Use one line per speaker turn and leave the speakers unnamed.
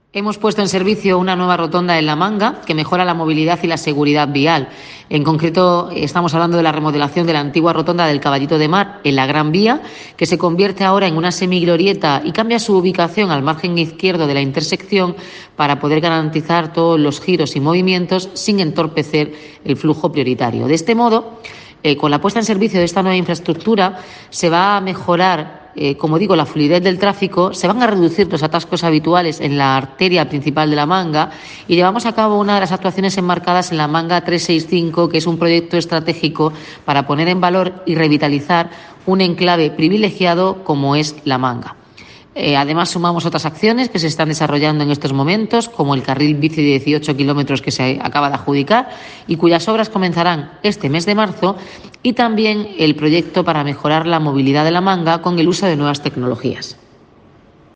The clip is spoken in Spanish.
Hemos puesto en servicio una nueva rotonda en La Manga que mejora la movilidad y la seguridad vial. En concreto, estamos hablando de la remodelación de la antigua rotonda del Caballito de Mar en la Gran Vía, que se convierte ahora en una semiglorieta y cambia su ubicación al margen izquierdo de la intersección para poder garantizar todos los giros y movimientos sin entorpecer el flujo prioritario. De este modo, con la puesta en servicio de esta nueva infraestructura se va a mejorar, como digo, la fluidez del tráfico, se van a reducir los atascos habituales en la arteria principal de La Manga y llevamos a cabo una de las actuaciones enmarcadas en la Manga 365, que es un proyecto estratégico para poner en valor y revitalizar un enclave privilegiado como es La Manga. Además, sumamos otras acciones que se están desarrollando en estos momentos, como el carril bici de 18 kilómetros que se acaba de adjudicar y cuyas obras comenzarán este mes de marzo, y también el proyecto para mejorar la movilidad de La Manga con el uso de nuevas tecnologías.